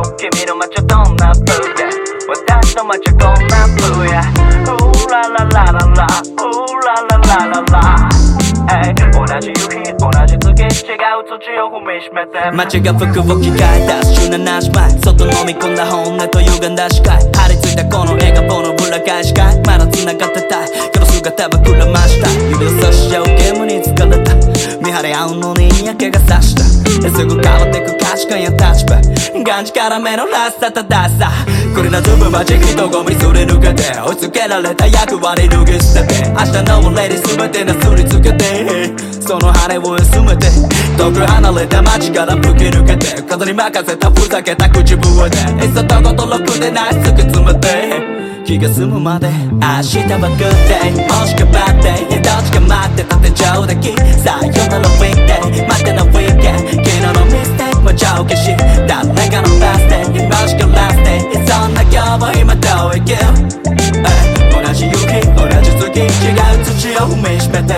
君の街はどんな風や私の街はこんな風やララララララララララ同じ夕日同じ月違う土を踏みしめて街が服を着替え出す17姉妹外飲み込んだ本音と歪んだ視界張り付いたこの笑顔の裏返しかいまだ繋がってたいこの姿はくらました指を差しちゃうゲームに疲れた見張り合うのに嫌気がさしたすぐ変わってく価値観や立場がんじからめのらしさ正しさこれなずぶ街人混みすり抜けて追いつけられた役割脱ぎ捨てて明日の俺に全てなすりつけてその羽を休めて遠く離れた街から吹き抜けて風に任せたふざけた口笛でいっそとことろくでない突き詰めて気が済むまで明日はグッデイもしかばってどっちか待ってたって上出来さよならウィークデイ待ってのウィーケン昨日のミステイクも帳消し誰かのバースデーもしくはラスデイそんな今日も今どう生きる同じ夕日同じ月違う土を踏みしめて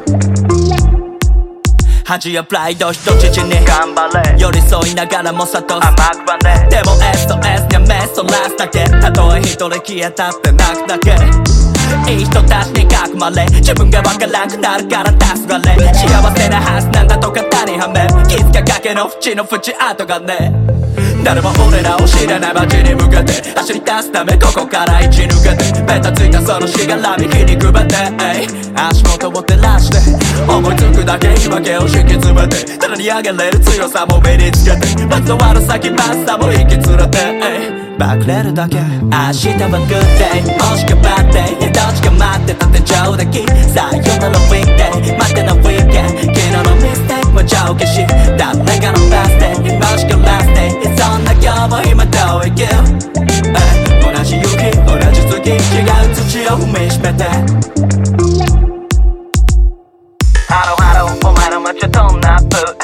恥やプライド人質に頑張れ寄り添いながらも諭す甘くばねでも SOS には目そらすだけたとえ一人消えたって泣くだけいい人たちに囲まれ自分がわからんくなるから黄昏幸せなはずなんだと肩にはめ気づかかけの縁の縁跡がね誰も俺らを知らない街に向けて走り出すためここから一抜けてベタついたそのしがらみ火にくべて足元を照らして思いつくだけ言い訳を敷き詰めてただに上げれる強さも身につけてまず終わる先まっさも引き連れてバクれるだけ明日はグッデイもしかばってどっちか待ってたって上出来さよならウィークデイ待ってのウィーケン昨日のミステイクも帳消し誰かのバースデーもしくはラスデイそんな今日も今どう生きる同じ夕日同じ月違う土を踏みしめてハローハローお前の街はどんな風